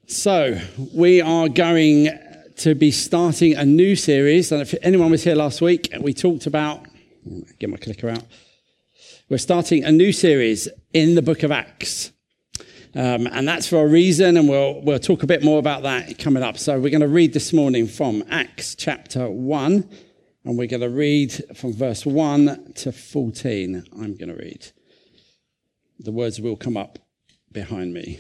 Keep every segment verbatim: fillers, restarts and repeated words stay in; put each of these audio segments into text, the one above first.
So, we are going to be starting a new series. And if anyone was here last week, we talked about, get my clicker out. We're starting a new series in the book of Acts. Um, and that's for a reason, and we'll we'll talk a bit more about that coming up. So we're going to read this morning from Acts chapter one, and we're going to read from verse one to fourteen. I'm going to read. The words will come up behind me.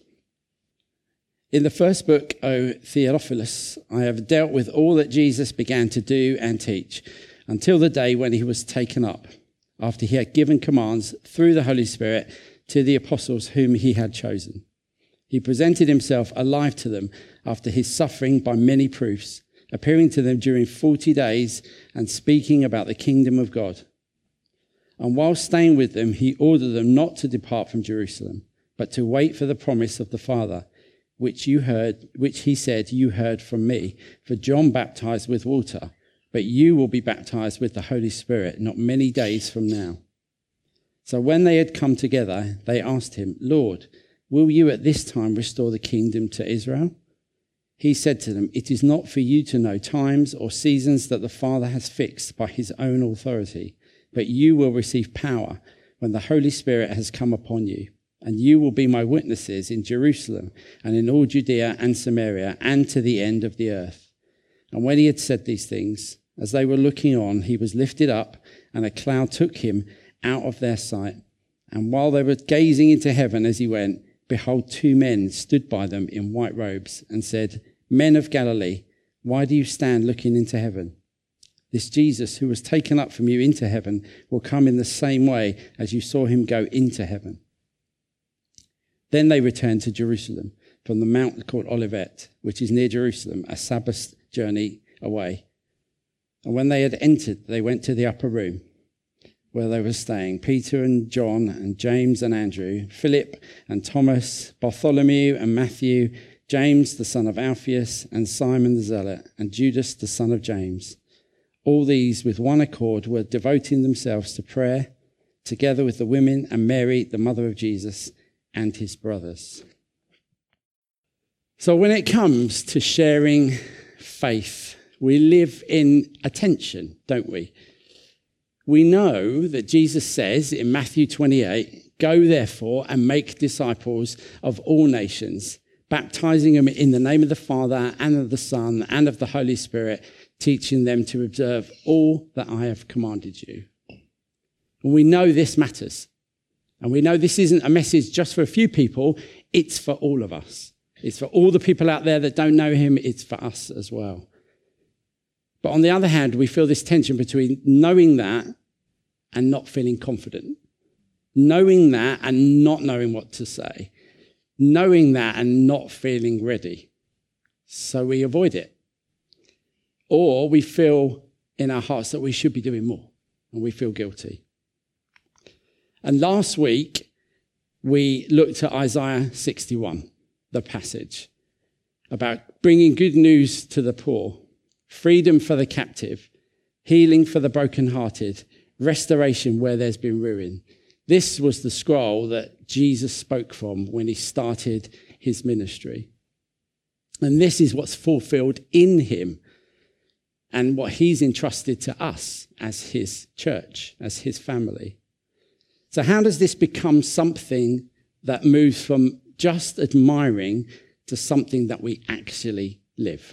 In the first book, O Theophilus, I have dealt with all that Jesus began to do and teach until the day when he was taken up, after he had given commands through the Holy Spirit to the apostles whom he had chosen. He presented himself alive to them after his suffering by many proofs, appearing to them during forty days and speaking about the kingdom of God. And while staying with them, he ordered them not to depart from Jerusalem, but to wait for the promise of the Father, which you heard, which he said, you heard from me. For John baptized with water, but you will be baptized with the Holy Spirit not many days from now. So when they had come together, they asked him, Lord, will you at this time restore the kingdom to Israel? He said to them, it is not for you to know times or seasons that the Father has fixed by his own authority, but you will receive power when the Holy Spirit has come upon you. And you will be my witnesses in Jerusalem and in all Judea and Samaria and to the end of the earth. And when he had said these things, as they were looking on, he was lifted up, and a cloud took him out of their sight. And while they were gazing into heaven as he went, behold, two men stood by them in white robes and said, Men of Galilee, why do you stand looking into heaven? This Jesus who was taken up from you into heaven will come in the same way as you saw him go into heaven. Then they returned to Jerusalem from the mount called Olivet, which is near Jerusalem, a Sabbath journey away. And when they had entered, they went to the upper room where they were staying, Peter and John and James and Andrew, Philip and Thomas, Bartholomew and Matthew, James the son of Alphaeus and Simon the Zealot, and Judas the son of James. All these with one accord were devoting themselves to prayer, together with the women and Mary, the mother of Jesus, and his brothers. So when it comes to sharing faith, we live in a tension, don't we? We know that Jesus says in Matthew twenty-eight, go therefore and make disciples of all nations, baptizing them in the name of the Father and of the Son and of the Holy Spirit, teaching them to observe all that I have commanded you. And we know this matters. And we know this isn't a message just for a few people, it's for all of us. It's for all the people out there that don't know him, it's for us as well. But on the other hand, we feel this tension between knowing that and not feeling confident. Knowing that and not knowing what to say. Knowing that and not feeling ready. So we avoid it. Or we feel in our hearts that we should be doing more, and we feel guilty. And last week, we looked at Isaiah sixty-one, the passage about bringing good news to the poor, freedom for the captive, healing for the brokenhearted, restoration where there's been ruin. This was the scroll that Jesus spoke from when he started his ministry. And this is what's fulfilled in him and what he's entrusted to us as his church, as his family. So how does this become something that moves from just admiring to something that we actually live?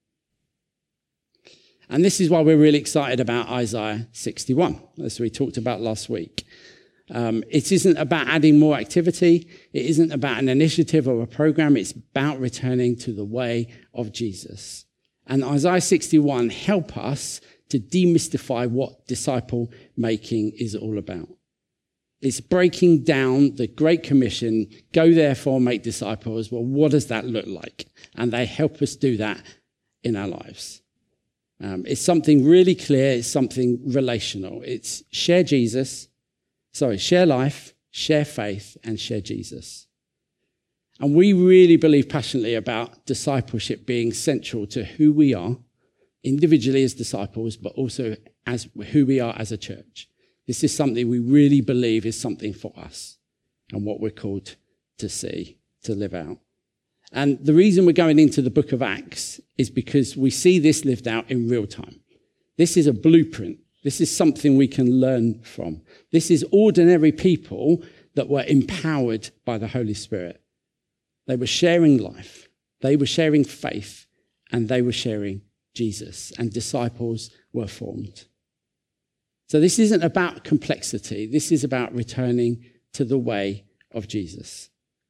And this is why we're really excited about Isaiah sixty-one, as we talked about last week. Um, it isn't about adding more activity. It isn't about an initiative or a program. It's about returning to the way of Jesus. And Isaiah sixty-one help us to demystify what disciple making is all about. It's breaking down the Great Commission, go therefore make disciples. Well, what does that look like? And they help us do that in our lives. Um, it's something really clear. It's something relational. It's share Jesus, sorry, share life, share faith, and share Jesus. And we really believe passionately about discipleship being central to who we are individually as disciples, but also as who we are as a church. This is something we really believe is something for us and what we're called to see, to live out. And the reason we're going into the book of Acts is because we see this lived out in real time. This is a blueprint. This is something we can learn from. This is ordinary people that were empowered by the Holy Spirit. They were sharing life. They were sharing faith, and they were sharing Jesus, and disciples were formed. So this isn't about complexity. This is about returning to the way of Jesus.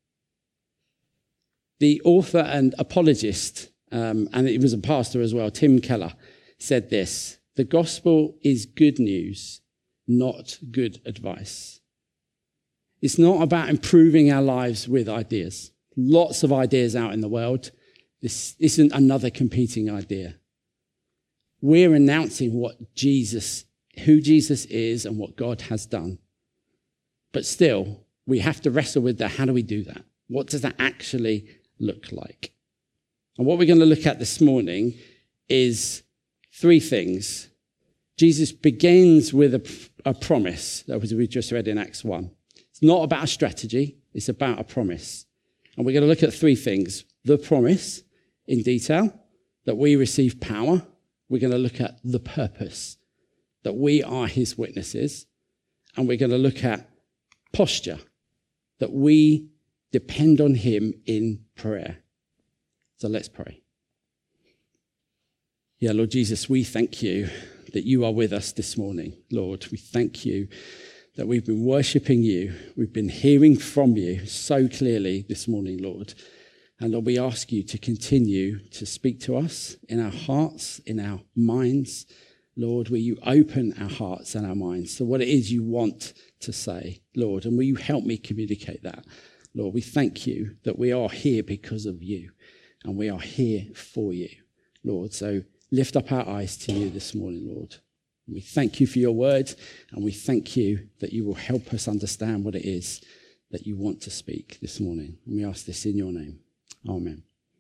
The author and apologist, um, and he was a pastor as well, Tim Keller, said this: the gospel is good news, not good advice. It's not about improving our lives with ideas. Lots of ideas out in the world. This isn't another competing idea. We're announcing what Jesus, who Jesus is and what God has done. But still, we have to wrestle with that. How do we do that? What does that actually look like? And what we're going to look at this morning is three things. Jesus begins with a, a promise, that was we just read in Acts one. It's not about a strategy, it's about a promise. And we're going to look at three things. The promise in detail, that we receive power. We're going to look at the purpose, that we are his witnesses. And we're going to look at posture, that we depend on him in prayer. So let's pray. Yeah, Lord Jesus, we thank you that you are with us this morning. Lord, we thank you that we've been worshipping you. We've been hearing from you so clearly this morning, Lord. And Lord, we ask you to continue to speak to us in our hearts, in our minds. Lord, will you open our hearts and our minds to what it is you want to say, Lord, and will you help me communicate that? Lord, we thank you that we are here because of you, and we are here for you, Lord. So lift up our eyes to you this morning, Lord. We thank you for your word, and we thank you that you will help us understand what it is that you want to speak this morning. And we ask this in your name. Amen.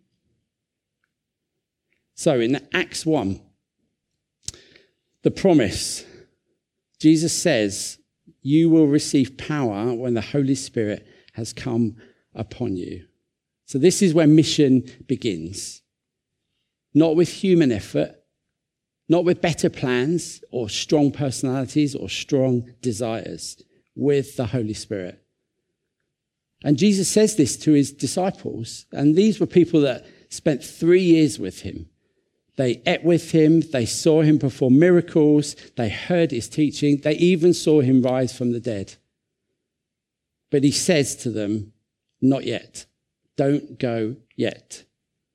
So in Acts one, the promise, Jesus says, you will receive power when the Holy Spirit has come upon you. So this is where mission begins. Not with human effort, not with better plans or strong personalities or strong desires, with the Holy Spirit. And Jesus says this to his disciples, and these were people that spent three years with him. They ate with him, they saw him perform miracles, they heard his teaching, they even saw him rise from the dead. But he says to them, not yet, don't go yet.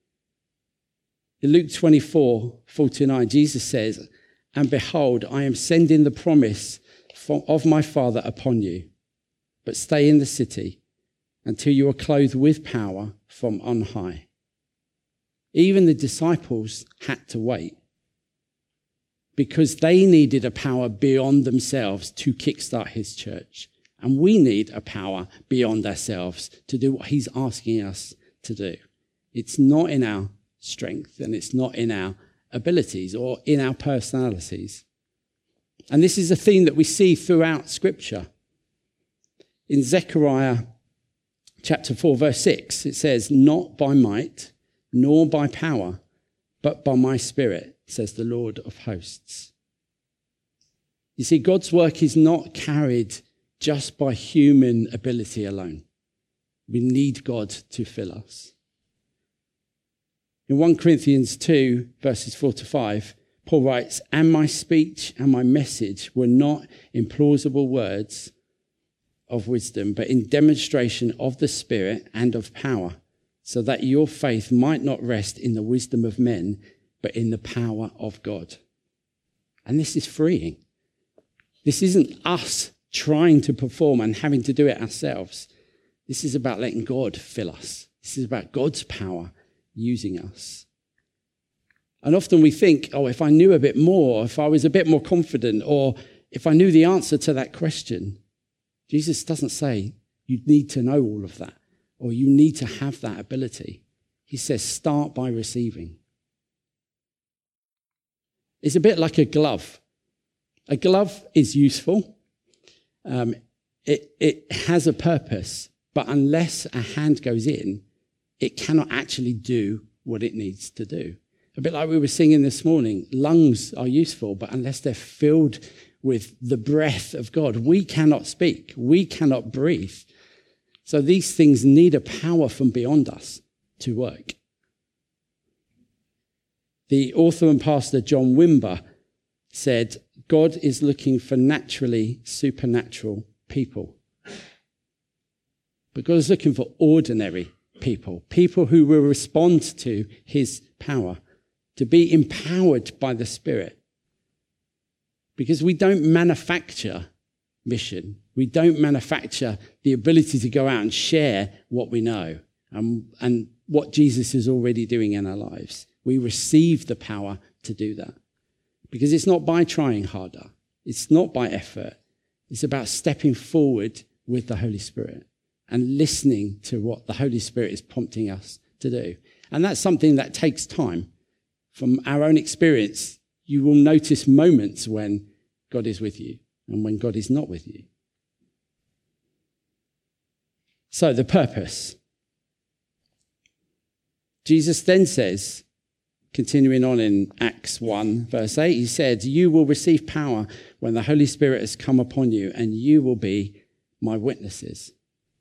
In Luke twenty-four, forty-nine, Jesus says, and behold, I am sending the promise of my Father upon you, but stay in the city until you are clothed with power from on high. Even the disciples had to wait because they needed a power beyond themselves to kickstart his church. And we need a power beyond ourselves to do what he's asking us to do. It's not in our strength, and it's not in our abilities or in our personalities. And this is a theme that we see throughout Scripture. In Zechariah chapter four, verse six, it says, not by might, nor by power, but by my Spirit, says the Lord of hosts. You see, God's work is not carried just by human ability alone. We need God to fill us. In First Corinthians two, verses four to five, Paul writes, and my speech and my message were not in plausible words of wisdom, but in demonstration of the Spirit and of power, so that your faith might not rest in the wisdom of men, but in the power of God. And this is freeing. This isn't us trying to perform and having to do it ourselves. This is about letting God fill us. This is about God's power using us. And often we think, oh, if I knew a bit more, if I was a bit more confident, or if I knew the answer to that question, Jesus doesn't say you need to know all of that, or you need to have that ability. He says, start by receiving. It's a bit like a glove. A glove is useful. Um, it, it has a purpose, but unless a hand goes in, it cannot actually do what it needs to do. A bit like we were singing this morning, lungs are useful, but unless they're filled with the breath of God, we cannot speak, we cannot breathe. So these things need a power from beyond us to work. The author and pastor John Wimber said, God is looking for naturally supernatural people. But God is looking for ordinary people, people who will respond to his power, to be empowered by the Spirit. Because we don't manufacture mission. We don't manufacture the ability to go out and share what we know and, and what Jesus is already doing in our lives. We receive the power to do that. Because it's not by trying harder. It's not by effort. It's about stepping forward with the Holy Spirit and listening to what the Holy Spirit is prompting us to do. And that's something that takes time. From our own experience, you will notice moments when God is with you and when God is not with you. So the purpose. Jesus then says, continuing on in Acts one, verse eight, he said, you will receive power when the Holy Spirit has come upon you, and you will be my witnesses.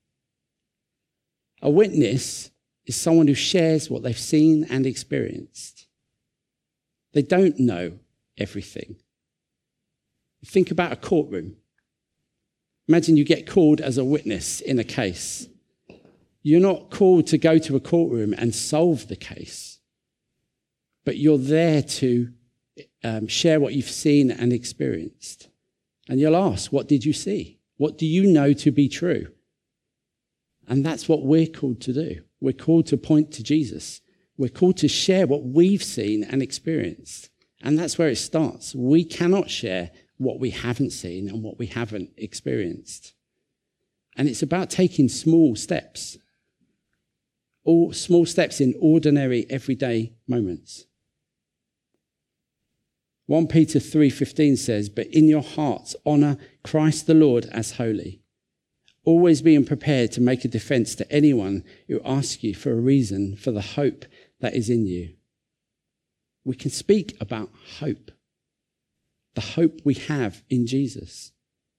A witness is someone who shares what they've seen and experienced. They don't know everything. Think about a courtroom. Imagine you get called as a witness in a case. You're not called to go to a courtroom and solve the case, but you're there to um, share what you've seen and experienced. And you'll ask, what did you see? What do you know to be true? And that's what we're called to do. We're called to point to Jesus. We're called to share what we've seen and experienced. And that's where it starts. We cannot share what we haven't seen and what we haven't experienced. And it's about taking small steps. All small steps in ordinary, everyday moments. First Peter three fifteen says, but in your hearts honour Christ the Lord as holy, always being prepared to make a defence to anyone who asks you for a reason for the hope that is in you. We can speak about hope, the hope we have in Jesus.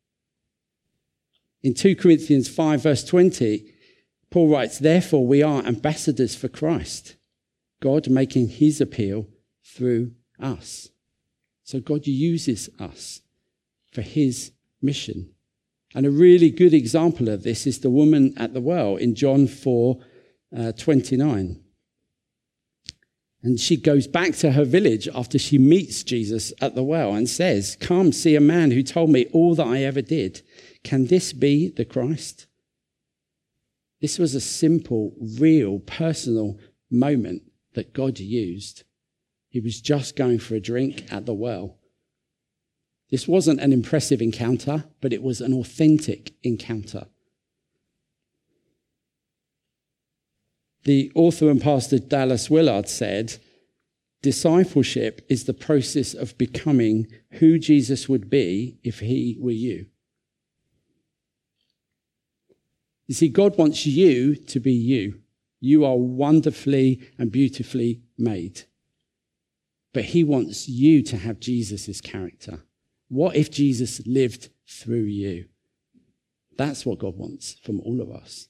In Second Corinthians five verse twenty, Paul writes, therefore we are ambassadors for Christ, God making his appeal through us. So God uses us for his mission. And a really good example of this is the woman at the well in John four twenty-nine. And she goes back to her village after she meets Jesus at the well and says, come, see a man who told me all that I ever did. Can this be the Christ? This was a simple, real, personal moment that God used. He was just going for a drink at the well. This wasn't an impressive encounter, but it was an authentic encounter. The author and pastor Dallas Willard said, discipleship is the process of becoming who Jesus would be if he were you. You see, God wants you to be you. You are wonderfully and beautifully made. But he wants you to have Jesus' character. What if Jesus lived through you? That's what God wants from all of us.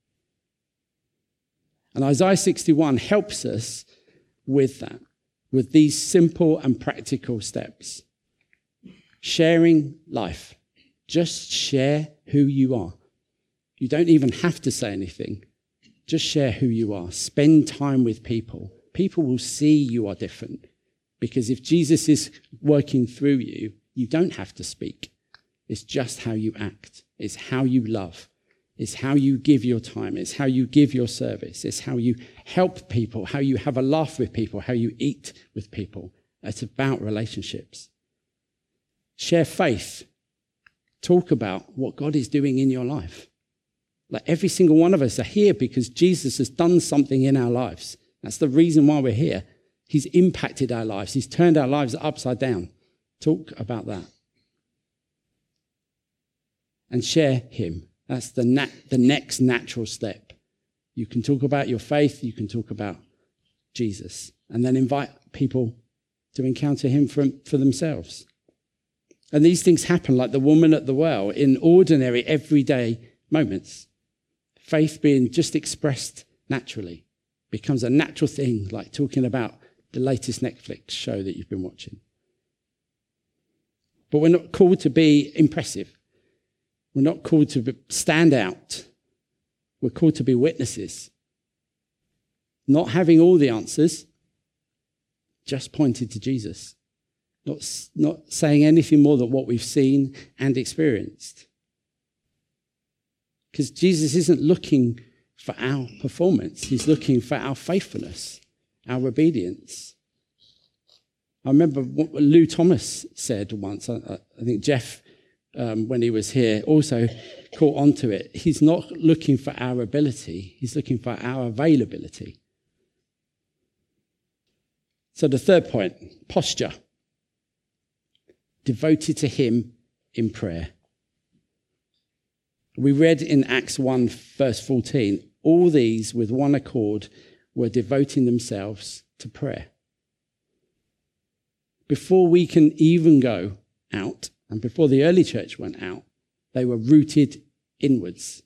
And Isaiah sixty-one helps us with that, with these simple and practical steps. Sharing life. Just share who you are. You don't even have to say anything. Just share who you are. Spend time with people. People will see you are different. Because if Jesus is working through you, you don't have to speak. It's just how you act. It's how you love. It's how you give your time. It's how you give your service. It's how you help people, how you have a laugh with people, how you eat with people. It's about relationships. Share faith. Talk about what God is doing in your life. Like every single one of us are here because Jesus has done something in our lives. That's the reason why we're here. He's impacted our lives. He's turned our lives upside down. Talk about that. And share him. That's the nat- the next natural step. You can talk about your faith, you can talk about Jesus, and then invite people to encounter him for, for themselves. And these things happen like the woman at the well in ordinary, everyday moments. Faith being just expressed naturally becomes a natural thing, like talking about the latest Netflix show that you've been watching. But we're not called to be impressive. We're not called to be, stand out. We're called to be witnesses. Not having all the answers, just pointing to Jesus. Not, not saying anything more than what we've seen and experienced. Because Jesus isn't looking for our performance. He's looking for our faithfulness, our obedience. I remember what Lou Thomas said once. I, I think Jeff, um, when he was here, also caught onto it. He's not looking for our ability. He's looking for our availability. So the third point, posture. Devoted to him in prayer. We read in Acts one, verse fourteen, all these with one accord were devoting themselves to prayer. Before we can even go out, and before the early church went out, they were rooted inwards.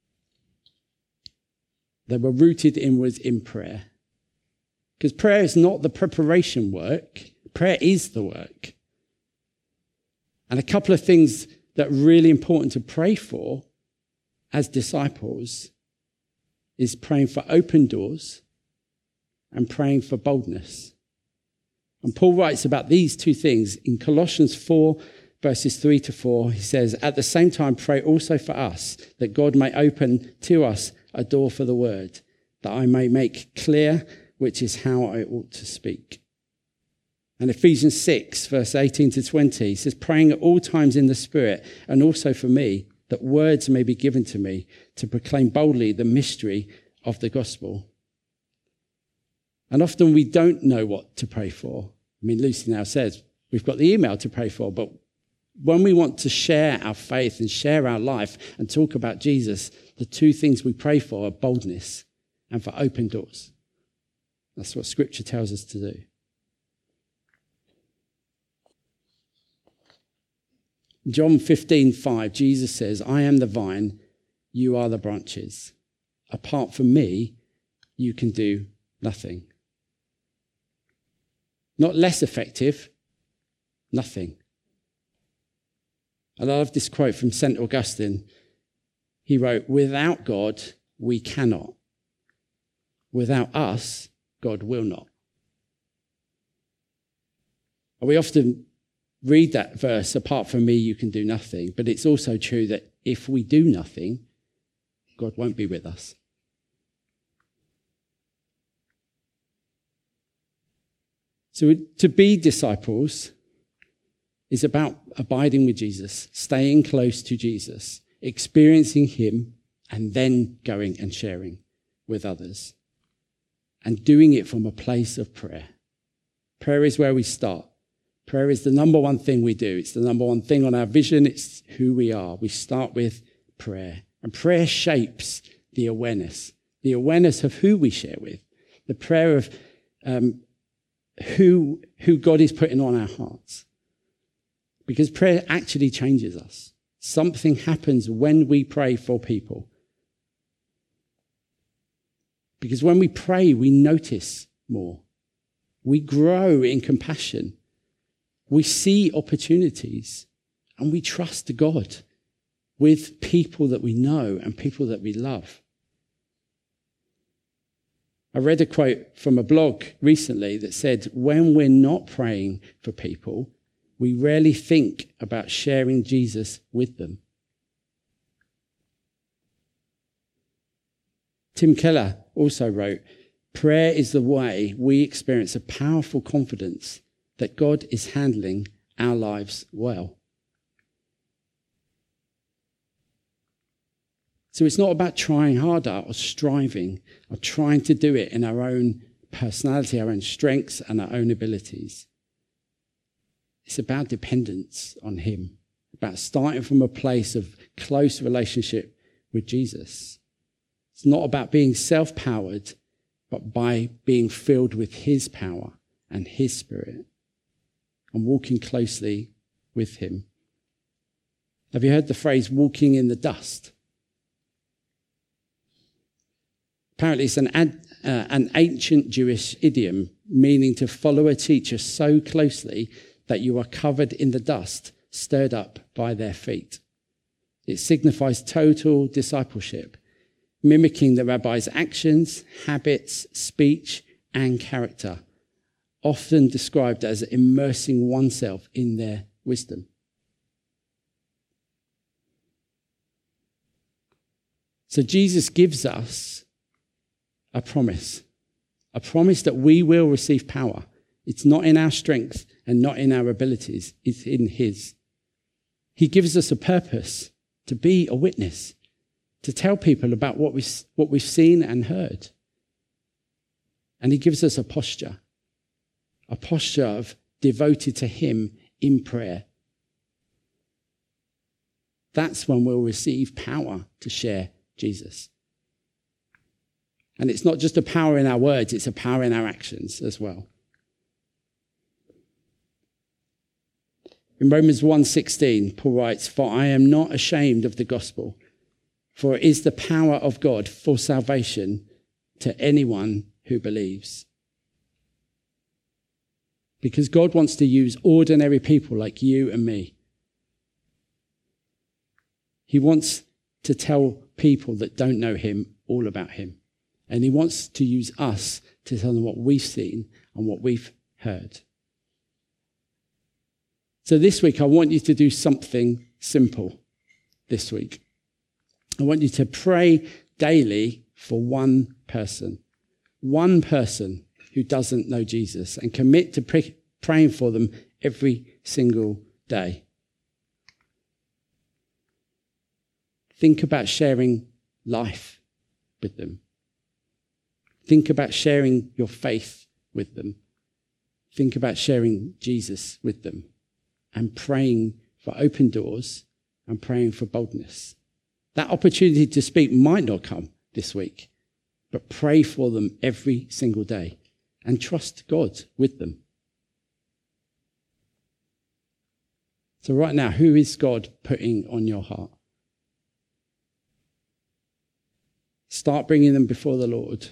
They were rooted inwards in prayer. Because prayer is not the preparation work. Prayer is the work. And a couple of things that are really important to pray for as disciples is praying for open doors and praying for boldness. And Paul writes about these two things in Colossians four, verses three to four. He says, at the same time, pray also for us, that God may open to us a door for the word, that I may make clear which is how I ought to speak. And Ephesians six, verse eighteen to twenty, he says, praying at all times in the Spirit, and also for me, that words may be given to me to proclaim boldly the mystery of the gospel. And often we don't know what to pray for. I mean, Lucy now says, we've got the email to pray for, but when we want to share our faith and share our life and talk about Jesus, the two things we pray for are boldness and for open doors. That's what Scripture tells us to do. John fifteen five, Jesus says, I am the vine, you are the branches. Apart from me, you can do nothing. Not less effective, nothing. I love this quote from Saint Augustine. He wrote, without God, we cannot. Without us, God will not. And we often read that verse, apart from me, you can do nothing. But it's also true that if we do nothing, God won't be with us. So to be disciples is about abiding with Jesus, staying close to Jesus, experiencing him, and then going and sharing with others. And doing it from a place of prayer. Prayer is where we start. Prayer is the number one thing we do. It's the number one thing on our vision. It's who we are. We start with prayer. And prayer shapes the awareness. The awareness of who we share with. The prayer of um, who, who God is putting on our hearts. Because prayer actually changes us. Something happens when we pray for people. Because when we pray, we notice more. We grow in compassion. We see opportunities. And we trust God with people that we know and people that we love. I read a quote from a blog recently that said, when we're not praying for people, we rarely think about sharing Jesus with them. Tim Keller also wrote, prayer is the way we experience a powerful confidence that God is handling our lives well. So it's not about trying harder or striving or trying to do it in our own personality, our own strengths and our own abilities. It's about dependence on him, about starting from a place of close relationship with Jesus. It's not about being self-powered, but by being filled with his power and his spirit and walking closely with him. Have you heard the phrase walking in the dust? Apparently it's an, ad, uh, an ancient Jewish idiom meaning to follow a teacher so closely that you are covered in the dust, stirred up by their feet. It signifies total discipleship, mimicking the rabbi's actions, habits, speech, and character, often described as immersing oneself in their wisdom. So Jesus gives us a promise, a promise that we will receive power. It's not in our strength and not in our abilities, it's in his. He gives us a purpose to be a witness, to tell people about what we've, what we've seen and heard. And he gives us a posture, a posture of devoted to him in prayer. That's when we'll receive power to share Jesus. And it's not just a power in our words, it's a power in our actions as well. In Romans one sixteen, Paul writes, "For I am not ashamed of the gospel, for it is the power of God for salvation to anyone who believes." Because God wants to use ordinary people like you and me. He wants to tell people that don't know him all about him. And he wants to use us to tell them what we've seen and what we've heard. So this week, I want you to do something simple this week. I want you to pray daily for one person, one person who doesn't know Jesus, and commit to pray, praying for them every single day. Think about sharing life with them. Think about sharing your faith with them. Think about sharing Jesus with them and praying for open doors and praying for boldness. That opportunity to speak might not come this week, but pray for them every single day and trust God with them. So right now, who is God putting on your heart? Start bringing them before the Lord.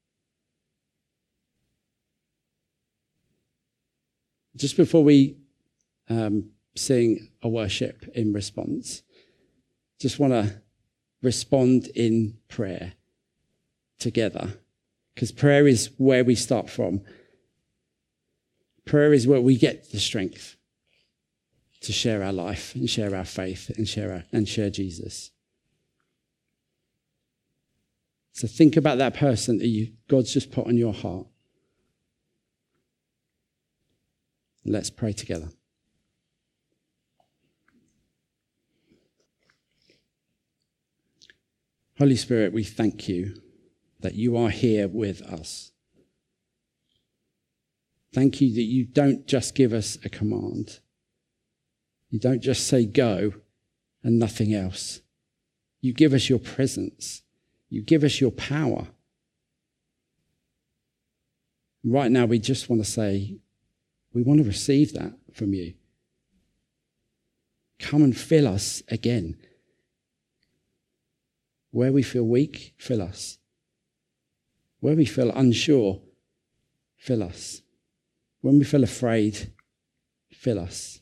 Just before we um, sing a worship in response, just want to respond in prayer together, because prayer is where we start from. Prayer is where we get the strength to share our life and share our faith and share our, and share Jesus. So think about that person that you, God's just put on your heart. Let's pray together. Holy Spirit, we thank you that you are here with us. Thank you that you don't just give us a command. You don't just say go and nothing else. You give us your presence. You give us your power. Right now, we just want to say, we want to receive that from you. Come and fill us again. Where we feel weak, fill us. Where we feel unsure, fill us. When we feel afraid, fill us.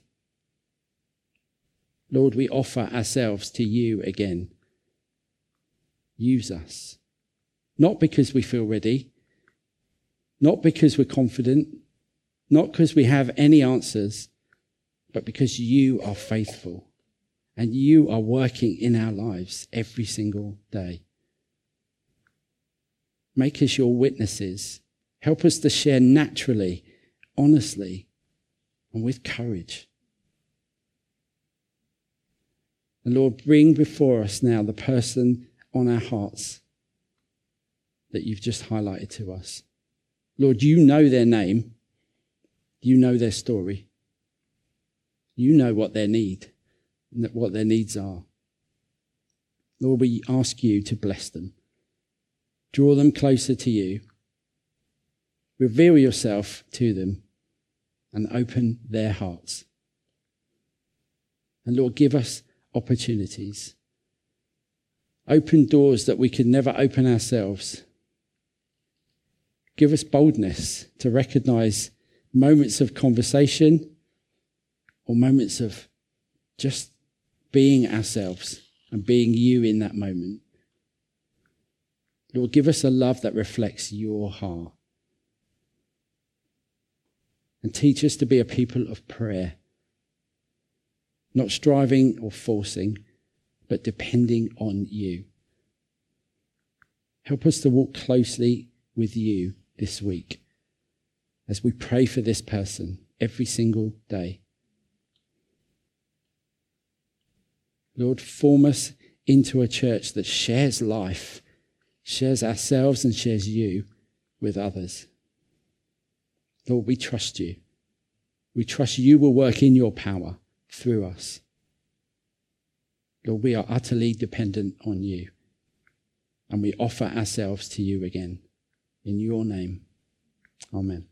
Lord, we offer ourselves to you again. Use us. Not because we feel ready, not because we're confident, not because we have any answers, but because you are faithful and you are working in our lives every single day. Make us your witnesses. Help us to share naturally, honestly, and with courage. And Lord, bring before us now the person on our hearts that you've just highlighted to us. Lord, you know their name. You know their story. You know what their need, what their needs are. Lord, we ask you to bless them. Draw them closer to you. Reveal yourself to them and open their hearts. And Lord, give us opportunities. Open doors that we could never open ourselves. Give us boldness to recognize moments of conversation or moments of just being ourselves and being you in that moment. Lord, give us a love that reflects your heart. And teach us to be a people of prayer. Not striving or forcing, but depending on you. Help us to walk closely with you this week as we pray for this person every single day. Lord, form us into a church that shares life, shares ourselves and shares you with others. Lord, we trust you. We trust you will work in your power through us. Lord, we are utterly dependent on you. And we offer ourselves to you again. In your name, amen.